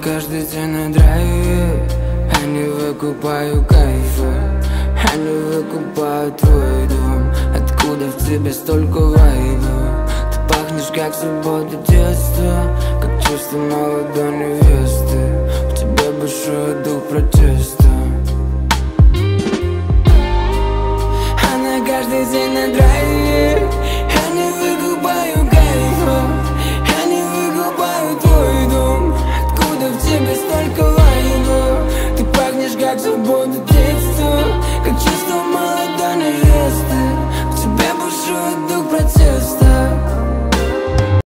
каждый день на драйве. Я не выкупаю кайфа, я не выкупаю твой дом. Откуда в тебе столько вайба? Ты пахнешь как свобода детства, как чувство молодой невесты. В тебе большой дух протеста. Она каждый день на драйве.